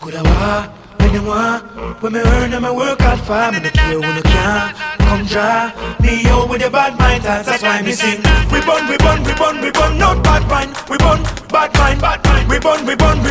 Coulda wa, when them want, when me earn and me work hard for, me no care who no can. Come draw me out with your bad mind thoughts, that's why me sing. We bun, not bad mind. We bun, bad mind. We bun,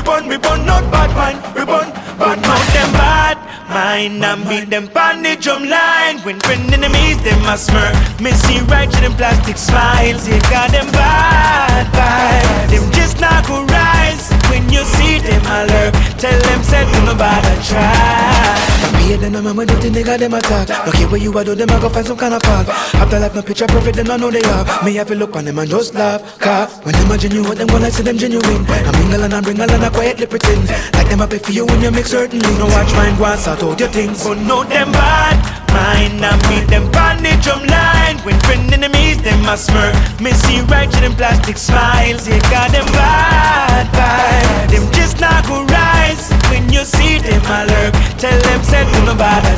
not bad mind. We bun, bad mind. Them bad mind and beat them pan the drum line. When friend enemies them a smirk, me see right to them plastic smiles. They got them bad vibes, them just not go rise. When you see them a lurk, tell them said do no bother try. Be them no man dirty nigga them attack. No care where you are do them I go find some kind of fault. After life no picture perfect then I know they have. Me have to look on them and just laugh. Cause when them a genuine them gonna see them genuine. I mingle and I bring a lot and quietly pretend. Like them happy for you when you make certain things. No watch mine go and start out your things. But know them bad mind and beat them pan the drum line. When friend enemies them a smirk, me see right to them plastic smiles. They got them bad vibes, them just not go rise. When you see them a lurk, tell them said do no bother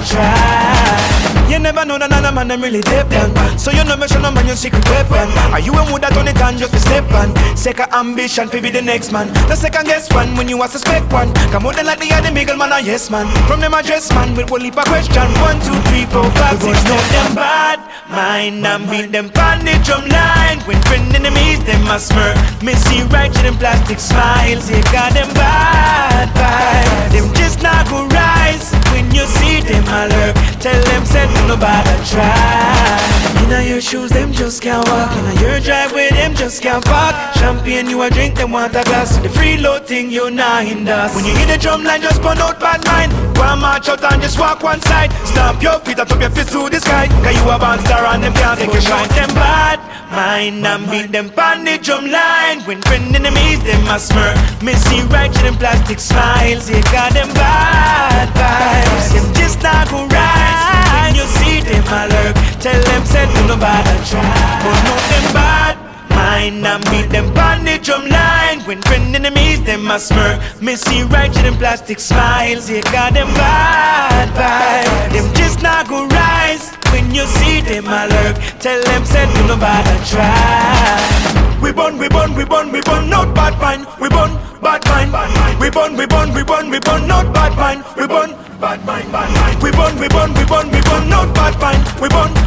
try. You never know that none of man them really depend. So you know me show no man your secret weapon. Are you a mood that on it and just to step on? Second ambition to be the next man. The second guess one when you a suspect one. Come out then like the other middle man a yes man. From them address man with one leap a question. 1, 2, 3, 4, 5, 6. Know them bad mind and beat them pan the drum line. When friend enemies them a smirk, me see right to them plastic smiles. They got them bad vibes, them just not go rise. When you see them a lurk, tell them said do no bother try. Inna your shoes them just can't walk. Inna your driveway them just can't park. Champagne you a drink them want a glass. The freeload thing you not in that. When you hear the drum line just burn out bad mind. Go and march out and just walk one side. Stamp your feet and up your fist to the sky. Cause you a band star and them can't take a shine. Them bad mind and beat them pan the drum line. When friend enemies them a smirk, me see right to them plastic smiles. They got them bad vibes, them just not go rise. When you see them a lurk, tell them said do no bother try. But know them bad mind and beat them pan the drum line. When friend enemies them a smirk, me see right to them plastic smiles. They got them bad vibes, them just not go rise. When you see them a lurk, tell them said do no bother try. We bun, not bad mind. We bun, bad mind. We bun, not bad mind. We bun, bad mind. We bun, not bad mind. We bun.